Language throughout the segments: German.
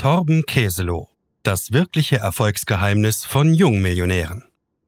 Torben Käselow. Das wirkliche Erfolgsgeheimnis von Jungmillionären.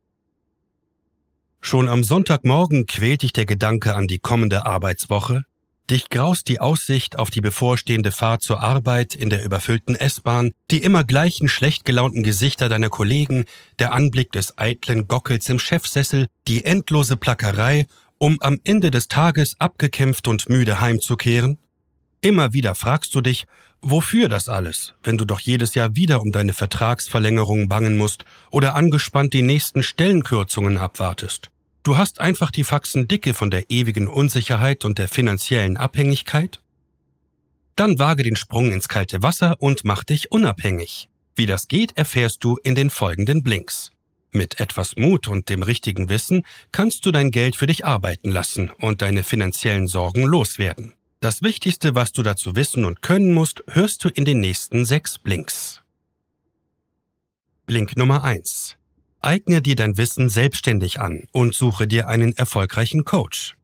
Schon am Sonntagmorgen quält dich der Gedanke an die kommende Arbeitswoche. Dich graust die Aussicht auf die bevorstehende Fahrt zur Arbeit in der überfüllten S-Bahn, die immer gleichen schlecht gelaunten Gesichter deiner Kollegen, der Anblick des eitlen Gockels im Chefsessel, die endlose Plackerei, um am Ende des Tages abgekämpft und müde heimzukehren. Immer wieder fragst du dich, wofür das alles, wenn du doch jedes Jahr wieder um deine Vertragsverlängerung bangen musst oder angespannt die nächsten Stellenkürzungen abwartest. Du hast einfach die Faxen dicke von der ewigen Unsicherheit und der finanziellen Abhängigkeit? Dann wage den Sprung ins kalte Wasser und mach dich unabhängig. Wie das geht, erfährst du in den folgenden Blinks. Mit etwas Mut und dem richtigen Wissen kannst du dein Geld für dich arbeiten lassen und deine finanziellen Sorgen loswerden. Das Wichtigste, was du dazu wissen und können musst, hörst du in den nächsten 6 Blinks. Blink Nummer 1. Eigne dir dein Wissen selbstständig an und suche dir einen erfolgreichen Coach.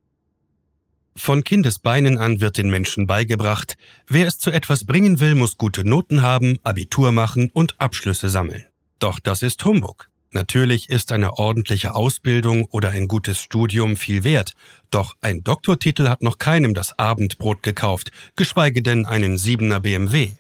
Von Kindesbeinen an wird den Menschen beigebracht, wer es zu etwas bringen will, muss gute Noten haben, Abitur machen und Abschlüsse sammeln. Doch das ist Humbug. Natürlich ist eine ordentliche Ausbildung oder ein gutes Studium viel wert, doch ein Doktortitel hat noch keinem das Abendbrot gekauft, geschweige denn einen 7er BMW.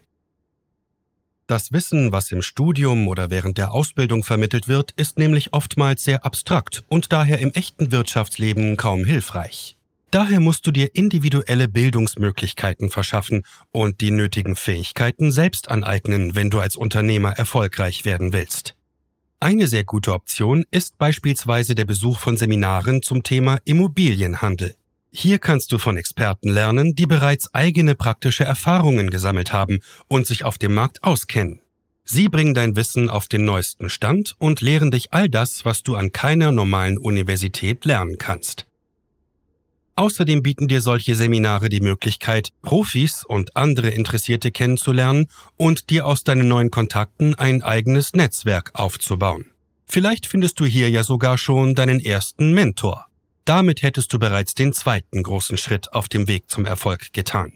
Das Wissen, was im Studium oder während der Ausbildung vermittelt wird, ist nämlich oftmals sehr abstrakt und daher im echten Wirtschaftsleben kaum hilfreich. Daher musst du dir individuelle Bildungsmöglichkeiten verschaffen und die nötigen Fähigkeiten selbst aneignen, wenn du als Unternehmer erfolgreich werden willst. Eine sehr gute Option ist beispielsweise der Besuch von Seminaren zum Thema Immobilienhandel. Hier kannst du von Experten lernen, die bereits eigene praktische Erfahrungen gesammelt haben und sich auf dem Markt auskennen. Sie bringen dein Wissen auf den neuesten Stand und lehren dich all das, was du an keiner normalen Universität lernen kannst. Außerdem bieten dir solche Seminare die Möglichkeit, Profis und andere Interessierte kennenzulernen und dir aus deinen neuen Kontakten ein eigenes Netzwerk aufzubauen. Vielleicht findest du hier ja sogar schon deinen ersten Mentor. Damit hättest du bereits den zweiten großen Schritt auf dem Weg zum Erfolg getan.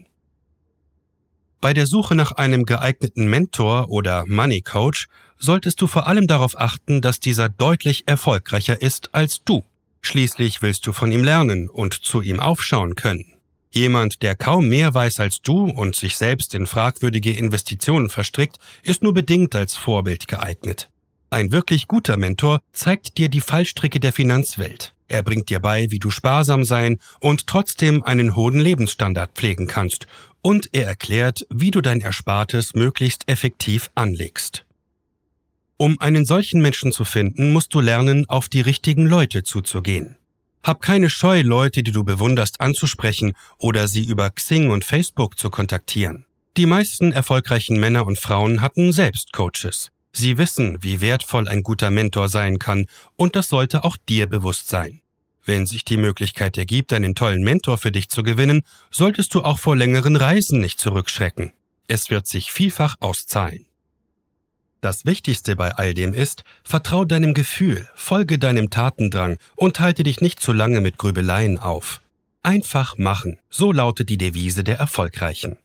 Bei der Suche nach einem geeigneten Mentor oder Money Coach solltest du vor allem darauf achten, dass dieser deutlich erfolgreicher ist als du. Schließlich willst du von ihm lernen und zu ihm aufschauen können. Jemand, der kaum mehr weiß als du und sich selbst in fragwürdige Investitionen verstrickt, ist nur bedingt als Vorbild geeignet. Ein wirklich guter Mentor zeigt dir die Fallstricke der Finanzwelt. Er bringt dir bei, wie du sparsam sein und trotzdem einen hohen Lebensstandard pflegen kannst. Und er erklärt, wie du dein Erspartes möglichst effektiv anlegst. Um einen solchen Menschen zu finden, musst du lernen, auf die richtigen Leute zuzugehen. Hab keine Scheu, Leute, die du bewunderst, anzusprechen oder sie über Xing und Facebook zu kontaktieren. Die meisten erfolgreichen Männer und Frauen hatten selbst Coaches. Sie wissen, wie wertvoll ein guter Mentor sein kann, und das sollte auch dir bewusst sein. Wenn sich die Möglichkeit ergibt, einen tollen Mentor für dich zu gewinnen, solltest du auch vor längeren Reisen nicht zurückschrecken. Es wird sich vielfach auszahlen. Das Wichtigste bei all dem ist, vertrau deinem Gefühl, folge deinem Tatendrang und halte dich nicht zu lange mit Grübeleien auf. Einfach machen, so lautet die Devise der Erfolgreichen.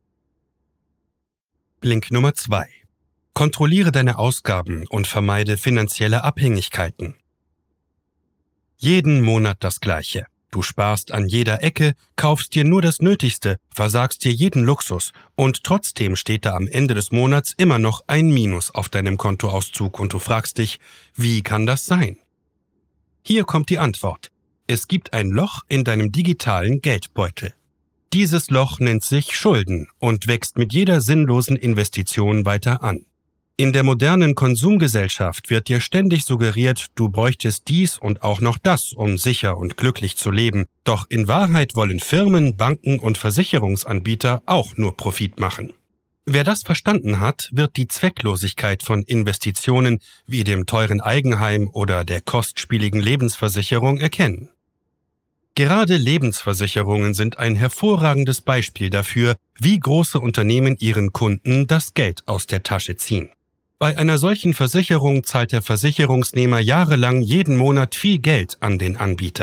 Blink Nummer 2. Kontrolliere deine Ausgaben und vermeide finanzielle Abhängigkeiten. Jeden Monat das Gleiche. Du sparst an jeder Ecke, kaufst dir nur das Nötigste, versagst dir jeden Luxus und trotzdem steht da am Ende des Monats immer noch ein Minus auf deinem Kontoauszug und du fragst dich, wie kann das sein? Hier kommt die Antwort. Es gibt ein Loch in deinem digitalen Geldbeutel. Dieses Loch nennt sich Schulden und wächst mit jeder sinnlosen Investition weiter an. In der modernen Konsumgesellschaft wird dir ständig suggeriert, du bräuchtest dies und auch noch das, um sicher und glücklich zu leben. Doch in Wahrheit wollen Firmen, Banken und Versicherungsanbieter auch nur Profit machen. Wer das verstanden hat, wird die Zwecklosigkeit von Investitionen wie dem teuren Eigenheim oder der kostspieligen Lebensversicherung erkennen. Gerade Lebensversicherungen sind ein hervorragendes Beispiel dafür, wie große Unternehmen ihren Kunden das Geld aus der Tasche ziehen. Bei einer solchen Versicherung zahlt der Versicherungsnehmer jahrelang jeden Monat viel Geld an den Anbieter.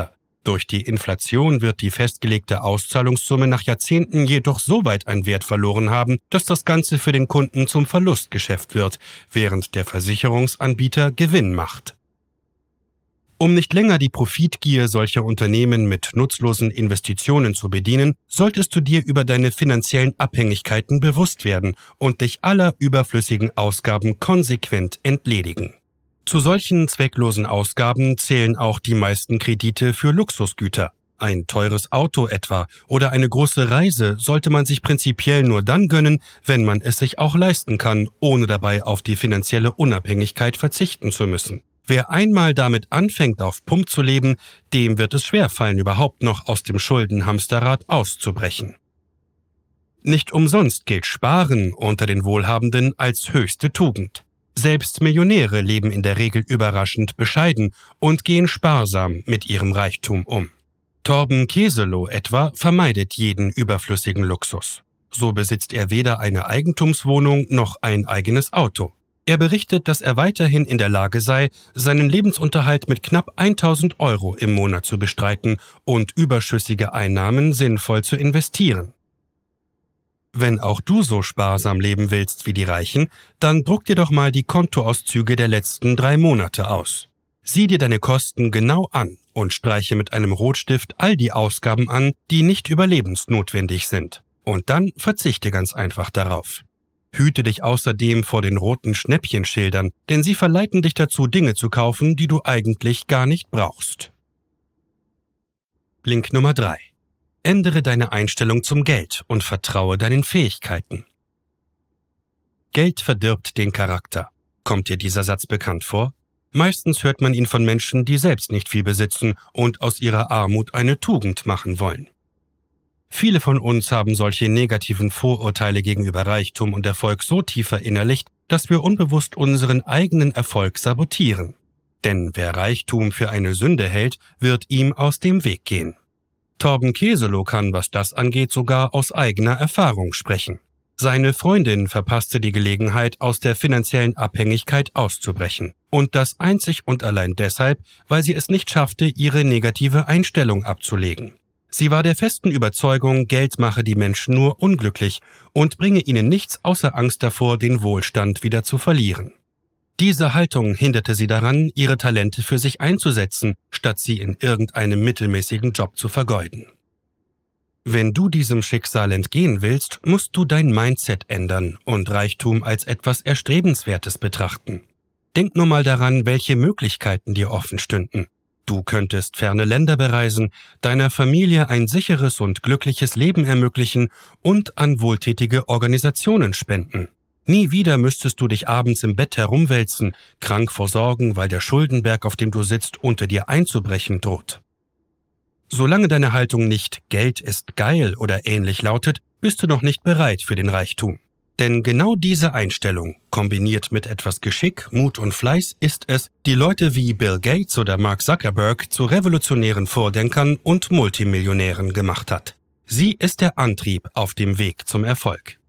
Durch die Inflation wird die festgelegte Auszahlungssumme nach Jahrzehnten jedoch so weit an Wert verloren haben, dass das Ganze für den Kunden zum Verlustgeschäft wird, während der Versicherungsanbieter Gewinn macht. Um nicht länger die Profitgier solcher Unternehmen mit nutzlosen Investitionen zu bedienen, solltest du dir über deine finanziellen Abhängigkeiten bewusst werden und dich aller überflüssigen Ausgaben konsequent entledigen. Zu solchen zwecklosen Ausgaben zählen auch die meisten Kredite für Luxusgüter. Ein teures Auto etwa oder eine große Reise sollte man sich prinzipiell nur dann gönnen, wenn man es sich auch leisten kann, ohne dabei auf die finanzielle Unabhängigkeit verzichten zu müssen. Wer einmal damit anfängt, auf Pump zu leben, dem wird es schwerfallen, überhaupt noch aus dem Schuldenhamsterrad auszubrechen. Nicht umsonst gilt Sparen unter den Wohlhabenden als höchste Tugend. Selbst Millionäre leben in der Regel überraschend bescheiden und gehen sparsam mit ihrem Reichtum um. Torben Keselow etwa vermeidet jeden überflüssigen Luxus. So besitzt er weder eine Eigentumswohnung noch ein eigenes Auto. Er berichtet, dass er weiterhin in der Lage sei, seinen Lebensunterhalt mit knapp 1.000 € im Monat zu bestreiten und überschüssige Einnahmen sinnvoll zu investieren. Wenn auch du so sparsam leben willst wie die Reichen, dann druck dir doch mal die Kontoauszüge der letzten 3 Monate aus. Sieh dir deine Kosten genau an und streiche mit einem Rotstift all die Ausgaben an, die nicht überlebensnotwendig sind. Und dann verzichte ganz einfach darauf. Hüte dich außerdem vor den roten Schnäppchenschildern, denn sie verleiten dich dazu, Dinge zu kaufen, die du eigentlich gar nicht brauchst. Link Nummer 3. Ändere deine Einstellung zum Geld und vertraue deinen Fähigkeiten. Geld verdirbt den Charakter. Kommt dir dieser Satz bekannt vor? Meistens hört man ihn von Menschen, die selbst nicht viel besitzen und aus ihrer Armut eine Tugend machen wollen. Viele von uns haben solche negativen Vorurteile gegenüber Reichtum und Erfolg so tief verinnerlicht, dass wir unbewusst unseren eigenen Erfolg sabotieren. Denn wer Reichtum für eine Sünde hält, wird ihm aus dem Weg gehen. Torben Keselow kann, was das angeht, sogar aus eigener Erfahrung sprechen. Seine Freundin verpasste die Gelegenheit, aus der finanziellen Abhängigkeit auszubrechen. Und das einzig und allein deshalb, weil sie es nicht schaffte, ihre negative Einstellung abzulegen. Sie war der festen Überzeugung, Geld mache die Menschen nur unglücklich und bringe ihnen nichts außer Angst davor, den Wohlstand wieder zu verlieren. Diese Haltung hinderte sie daran, ihre Talente für sich einzusetzen, statt sie in irgendeinem mittelmäßigen Job zu vergeuden. Wenn du diesem Schicksal entgehen willst, musst du dein Mindset ändern und Reichtum als etwas Erstrebenswertes betrachten. Denk nur mal daran, welche Möglichkeiten dir offen stünden. Du könntest ferne Länder bereisen, deiner Familie ein sicheres und glückliches Leben ermöglichen und an wohltätige Organisationen spenden. Nie wieder müsstest du dich abends im Bett herumwälzen, krank vor Sorgen, weil der Schuldenberg, auf dem du sitzt, unter dir einzubrechen droht. Solange deine Haltung nicht »Geld ist geil« oder ähnlich lautet, bist du noch nicht bereit für den Reichtum. Denn genau diese Einstellung, kombiniert mit etwas Geschick, Mut und Fleiß, ist es, die Leute wie Bill Gates oder Mark Zuckerberg zu revolutionären Vordenkern und Multimillionären gemacht hat. Sie ist der Antrieb auf dem Weg zum Erfolg.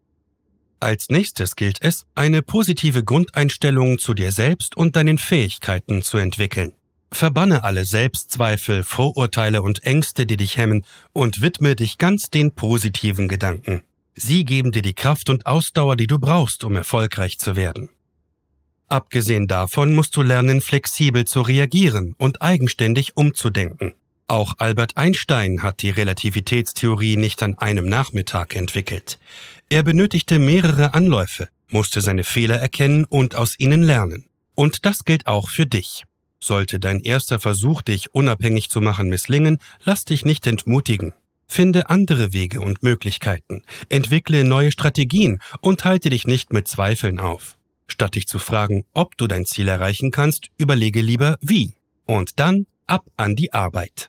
Als nächstes gilt es, eine positive Grundeinstellung zu dir selbst und deinen Fähigkeiten zu entwickeln. Verbanne alle Selbstzweifel, Vorurteile und Ängste, die dich hemmen, und widme dich ganz den positiven Gedanken. Sie geben dir die Kraft und Ausdauer, die du brauchst, um erfolgreich zu werden. Abgesehen davon musst du lernen, flexibel zu reagieren und eigenständig umzudenken. Auch Albert Einstein hat die Relativitätstheorie nicht an einem Nachmittag entwickelt. Er benötigte mehrere Anläufe, musste seine Fehler erkennen und aus ihnen lernen. Und das gilt auch für dich. Sollte dein erster Versuch, dich unabhängig zu machen, misslingen, lass dich nicht entmutigen. Finde andere Wege und Möglichkeiten, entwickle neue Strategien und halte dich nicht mit Zweifeln auf. Statt dich zu fragen, ob du dein Ziel erreichen kannst, überlege lieber wie. Und dann ab an die Arbeit.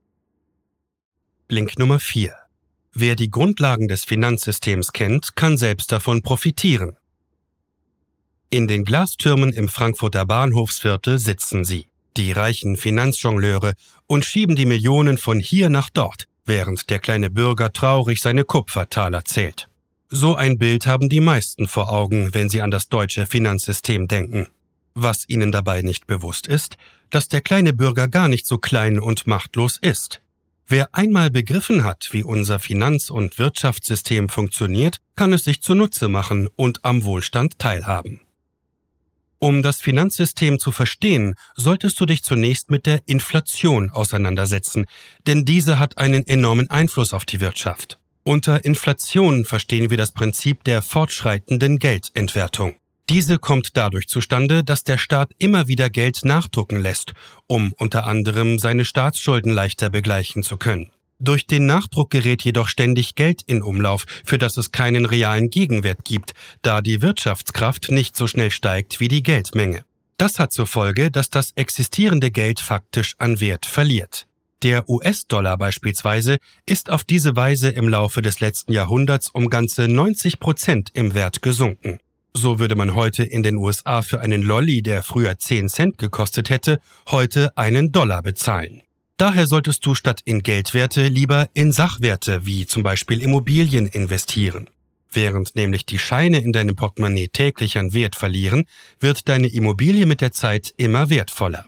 Link Nummer 4. Wer die Grundlagen des Finanzsystems kennt, kann selbst davon profitieren. In den Glastürmen im Frankfurter Bahnhofsviertel sitzen sie, die reichen Finanzjongleure, und schieben die Millionen von hier nach dort, während der kleine Bürger traurig seine Kupfertaler zählt. So ein Bild haben die meisten vor Augen, wenn sie an das deutsche Finanzsystem denken. Was ihnen dabei nicht bewusst ist, dass der kleine Bürger gar nicht so klein und machtlos ist. Wer einmal begriffen hat, wie unser Finanz- und Wirtschaftssystem funktioniert, kann es sich zunutze machen und am Wohlstand teilhaben. Um das Finanzsystem zu verstehen, solltest du dich zunächst mit der Inflation auseinandersetzen, denn diese hat einen enormen Einfluss auf die Wirtschaft. Unter Inflation verstehen wir das Prinzip der fortschreitenden Geldentwertung. Diese kommt dadurch zustande, dass der Staat immer wieder Geld nachdrucken lässt, um unter anderem seine Staatsschulden leichter begleichen zu können. Durch den Nachdruck gerät jedoch ständig Geld in Umlauf, für das es keinen realen Gegenwert gibt, da die Wirtschaftskraft nicht so schnell steigt wie die Geldmenge. Das hat zur Folge, dass das existierende Geld faktisch an Wert verliert. Der US-Dollar beispielsweise ist auf diese Weise im Laufe des letzten Jahrhunderts um ganze 90% im Wert gesunken. So würde man heute in den USA für einen Lolli, der früher 10 Cent gekostet hätte, heute einen Dollar bezahlen. Daher solltest du statt in Geldwerte lieber in Sachwerte wie zum Beispiel Immobilien investieren. Während nämlich die Scheine in deinem Portemonnaie täglich an Wert verlieren, wird deine Immobilie mit der Zeit immer wertvoller.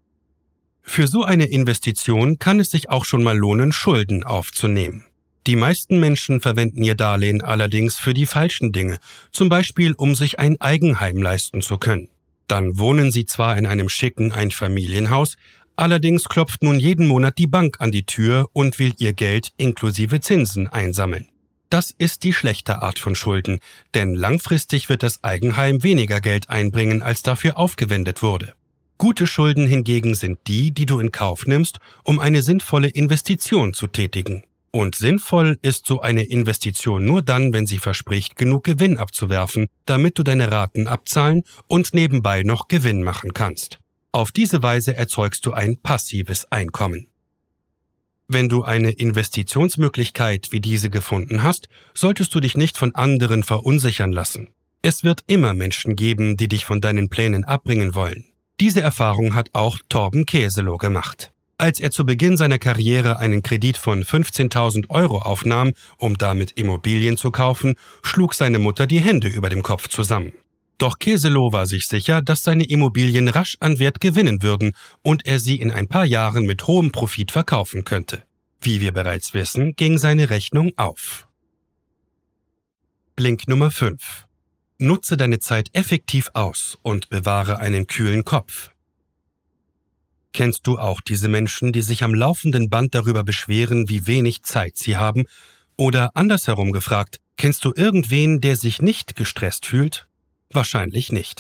Für so eine Investition kann es sich auch schon mal lohnen, Schulden aufzunehmen. Die meisten Menschen verwenden ihr Darlehen allerdings für die falschen Dinge, zum Beispiel um sich ein Eigenheim leisten zu können. Dann wohnen sie zwar in einem schicken Einfamilienhaus, allerdings klopft nun jeden Monat die Bank an die Tür und will ihr Geld inklusive Zinsen einsammeln. Das ist die schlechte Art von Schulden, denn langfristig wird das Eigenheim weniger Geld einbringen, als dafür aufgewendet wurde. Gute Schulden hingegen sind die, die du in Kauf nimmst, um eine sinnvolle Investition zu tätigen. Und sinnvoll ist so eine Investition nur dann, wenn sie verspricht, genug Gewinn abzuwerfen, damit du deine Raten abzahlen und nebenbei noch Gewinn machen kannst. Auf diese Weise erzeugst du ein passives Einkommen. Wenn du eine Investitionsmöglichkeit wie diese gefunden hast, solltest du dich nicht von anderen verunsichern lassen. Es wird immer Menschen geben, die dich von deinen Plänen abbringen wollen. Diese Erfahrung hat auch Torben Käselow gemacht. Als er zu Beginn seiner Karriere einen Kredit von 15.000 Euro aufnahm, um damit Immobilien zu kaufen, schlug seine Mutter die Hände über dem Kopf zusammen. Doch Käselow war sich sicher, dass seine Immobilien rasch an Wert gewinnen würden und er sie in ein paar Jahren mit hohem Profit verkaufen könnte. Wie wir bereits wissen, ging seine Rechnung auf. Link Nummer 5. Nutze deine Zeit effektiv aus und bewahre einen kühlen Kopf. Kennst du auch diese Menschen, die sich am laufenden Band darüber beschweren, wie wenig Zeit sie haben? Oder andersherum gefragt, kennst du irgendwen, der sich nicht gestresst fühlt? Wahrscheinlich nicht.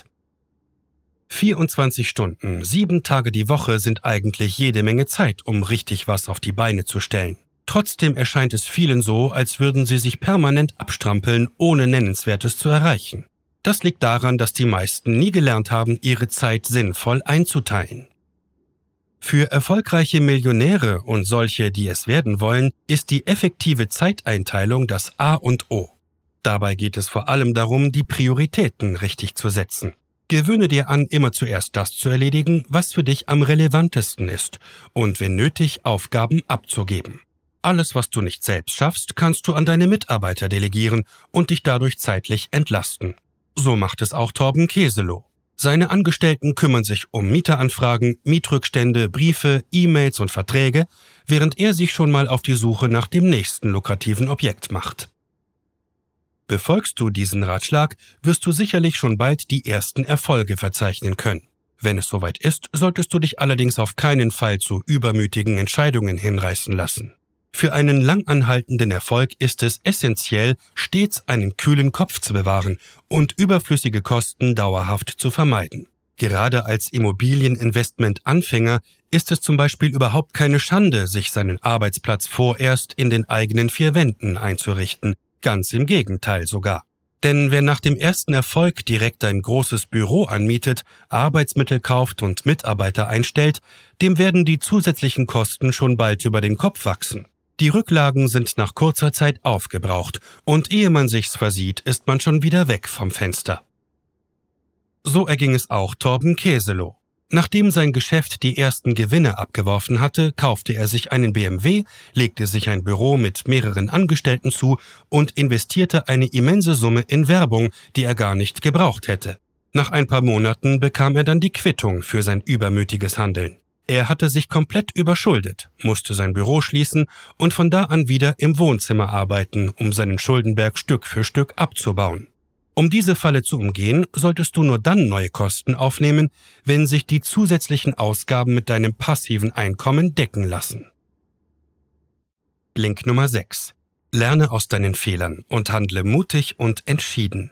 24 Stunden, 7 Tage die Woche sind eigentlich jede Menge Zeit, um richtig was auf die Beine zu stellen. Trotzdem erscheint es vielen so, als würden sie sich permanent abstrampeln, ohne Nennenswertes zu erreichen. Das liegt daran, dass die meisten nie gelernt haben, ihre Zeit sinnvoll einzuteilen. Für erfolgreiche Millionäre und solche, die es werden wollen, ist die effektive Zeiteinteilung das A und O. Dabei geht es vor allem darum, die Prioritäten richtig zu setzen. Gewöhne dir an, immer zuerst das zu erledigen, was für dich am relevantesten ist und wenn nötig, Aufgaben abzugeben. Alles, was du nicht selbst schaffst, kannst du an deine Mitarbeiter delegieren und dich dadurch zeitlich entlasten. So macht es auch Torben Käselow. Seine Angestellten kümmern sich um Mieteranfragen, Mietrückstände, Briefe, E-Mails und Verträge, während er sich schon mal auf die Suche nach dem nächsten lukrativen Objekt macht. Befolgst du diesen Ratschlag, wirst du sicherlich schon bald die ersten Erfolge verzeichnen können. Wenn es soweit ist, solltest du dich allerdings auf keinen Fall zu übermütigen Entscheidungen hinreißen lassen. Für einen langanhaltenden Erfolg ist es essentiell, stets einen kühlen Kopf zu bewahren und überflüssige Kosten dauerhaft zu vermeiden. Gerade als Immobilieninvestment-Anfänger ist es zum Beispiel überhaupt keine Schande, sich seinen Arbeitsplatz vorerst in den eigenen 4 Wänden einzurichten. Ganz im Gegenteil sogar. Denn wer nach dem ersten Erfolg direkt ein großes Büro anmietet, Arbeitsmittel kauft und Mitarbeiter einstellt, dem werden die zusätzlichen Kosten schon bald über den Kopf wachsen. Die Rücklagen sind nach kurzer Zeit aufgebraucht und ehe man sich's versieht, ist man schon wieder weg vom Fenster. So erging es auch Torben Käselow. Nachdem sein Geschäft die ersten Gewinne abgeworfen hatte, kaufte er sich einen BMW, legte sich ein Büro mit mehreren Angestellten zu und investierte eine immense Summe in Werbung, die er gar nicht gebraucht hätte. Nach ein paar Monaten bekam er dann die Quittung für sein übermütiges Handeln. Er hatte sich komplett überschuldet, musste sein Büro schließen und von da an wieder im Wohnzimmer arbeiten, um seinen Schuldenberg Stück für Stück abzubauen. Um diese Falle zu umgehen, solltest du nur dann neue Kosten aufnehmen, wenn sich die zusätzlichen Ausgaben mit deinem passiven Einkommen decken lassen. Link Nummer 6. Lerne aus deinen Fehlern und handle mutig und entschieden.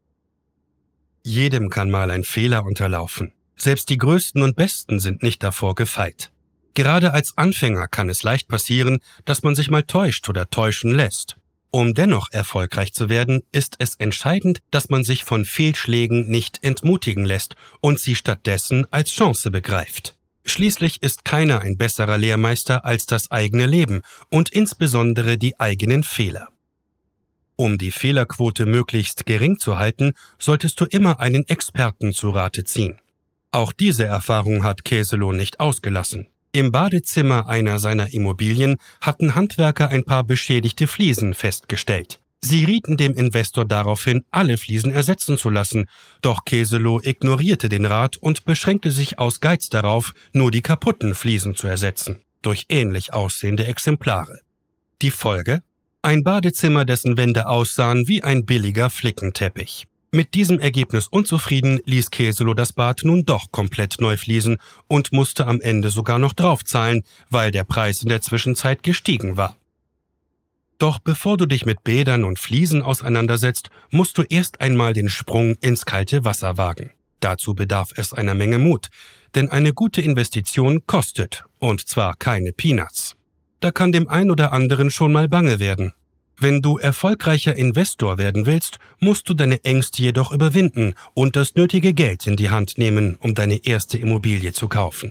Jedem kann mal ein Fehler unterlaufen. Selbst die Größten und Besten sind nicht davor gefeit. Gerade als Anfänger kann es leicht passieren, dass man sich mal täuscht oder täuschen lässt. Um dennoch erfolgreich zu werden, ist es entscheidend, dass man sich von Fehlschlägen nicht entmutigen lässt und sie stattdessen als Chance begreift. Schließlich ist keiner ein besserer Lehrmeister als das eigene Leben und insbesondere die eigenen Fehler. Um die Fehlerquote möglichst gering zu halten, solltest du immer einen Experten zu Rate ziehen. Auch diese Erfahrung hat Käseloh nicht ausgelassen. Im Badezimmer einer seiner Immobilien hatten Handwerker ein paar beschädigte Fliesen festgestellt. Sie rieten dem Investor daraufhin, alle Fliesen ersetzen zu lassen, doch Käseloh ignorierte den Rat und beschränkte sich aus Geiz darauf, nur die kaputten Fliesen zu ersetzen, durch ähnlich aussehende Exemplare. Die Folge? Ein Badezimmer, dessen Wände aussahen wie ein billiger Flickenteppich. Mit diesem Ergebnis unzufrieden, ließ Käseloh das Bad nun doch komplett neu fließen und musste am Ende sogar noch draufzahlen, weil der Preis in der Zwischenzeit gestiegen war. Doch bevor du dich mit Bädern und Fliesen auseinandersetzt, musst du erst einmal den Sprung ins kalte Wasser wagen. Dazu bedarf es einer Menge Mut, denn eine gute Investition kostet, und zwar keine Peanuts. Da kann dem einen oder anderen schon mal bange werden. Wenn du erfolgreicher Investor werden willst, musst du deine Ängste jedoch überwinden und das nötige Geld in die Hand nehmen, um deine erste Immobilie zu kaufen.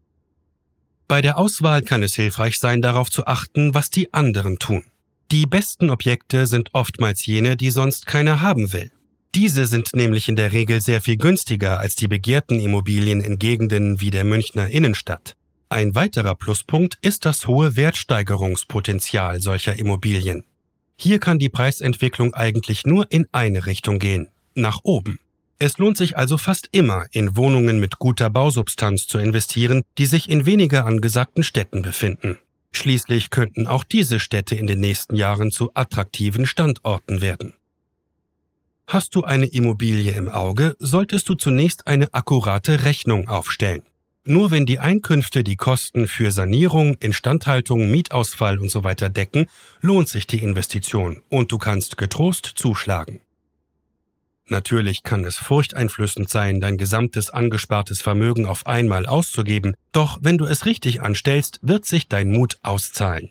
Bei der Auswahl kann es hilfreich sein, darauf zu achten, was die anderen tun. Die besten Objekte sind oftmals jene, die sonst keiner haben will. Diese sind nämlich in der Regel sehr viel günstiger als die begehrten Immobilien in Gegenden wie der Münchner Innenstadt. Ein weiterer Pluspunkt ist das hohe Wertsteigerungspotenzial solcher Immobilien. Hier kann die Preisentwicklung eigentlich nur in eine Richtung gehen, nach oben. Es lohnt sich also fast immer, in Wohnungen mit guter Bausubstanz zu investieren, die sich in weniger angesagten Städten befinden. Schließlich könnten auch diese Städte in den nächsten Jahren zu attraktiven Standorten werden. Hast du eine Immobilie im Auge, solltest du zunächst eine akkurate Rechnung aufstellen. Nur wenn die Einkünfte die Kosten für Sanierung, Instandhaltung, Mietausfall usw. decken, lohnt sich die Investition und du kannst getrost zuschlagen. Natürlich kann es furchteinflößend sein, dein gesamtes angespartes Vermögen auf einmal auszugeben, doch wenn du es richtig anstellst, wird sich dein Mut auszahlen.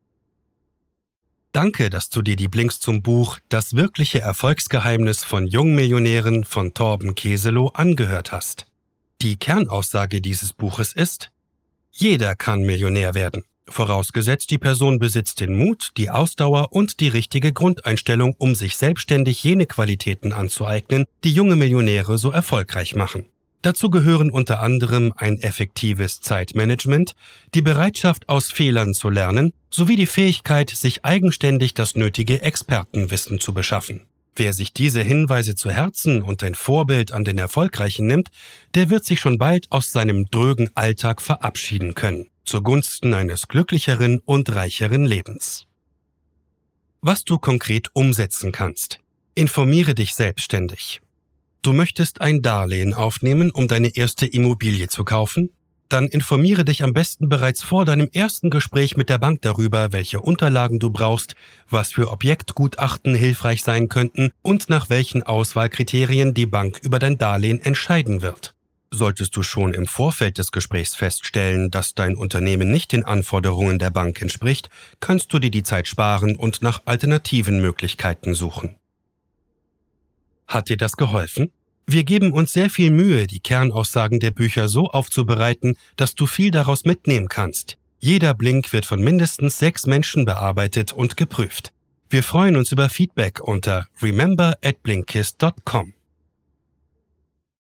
Danke, dass du dir die Blinks zum Buch »Das wirkliche Erfolgsgeheimnis von Jungmillionären« von Torben Käseloh angehört hast. Die Kernaussage dieses Buches ist: Jeder kann Millionär werden, vorausgesetzt die Person besitzt den Mut, die Ausdauer und die richtige Grundeinstellung, um sich selbstständig jene Qualitäten anzueignen, die junge Millionäre so erfolgreich machen. Dazu gehören unter anderem ein effektives Zeitmanagement, die Bereitschaft, aus Fehlern zu lernen, sowie die Fähigkeit, sich eigenständig das nötige Expertenwissen zu beschaffen. Wer sich diese Hinweise zu Herzen und ein Vorbild an den Erfolgreichen nimmt, der wird sich schon bald aus seinem drögen Alltag verabschieden können, zugunsten eines glücklicheren und reicheren Lebens. Was du konkret umsetzen kannst. Informiere dich selbstständig. Du möchtest ein Darlehen aufnehmen, um deine erste Immobilie zu kaufen? Dann informiere dich am besten bereits vor deinem ersten Gespräch mit der Bank darüber, welche Unterlagen du brauchst, was für Objektgutachten hilfreich sein könnten und nach welchen Auswahlkriterien die Bank über dein Darlehen entscheiden wird. Solltest du schon im Vorfeld des Gesprächs feststellen, dass dein Unternehmen nicht den Anforderungen der Bank entspricht, kannst du dir die Zeit sparen und nach alternativen Möglichkeiten suchen. Hat dir das geholfen? Wir geben uns sehr viel Mühe, die Kernaussagen der Bücher so aufzubereiten, dass du viel daraus mitnehmen kannst. Jeder Blink wird von mindestens 6 Menschen bearbeitet und geprüft. Wir freuen uns über Feedback unter remember@blinkist.com.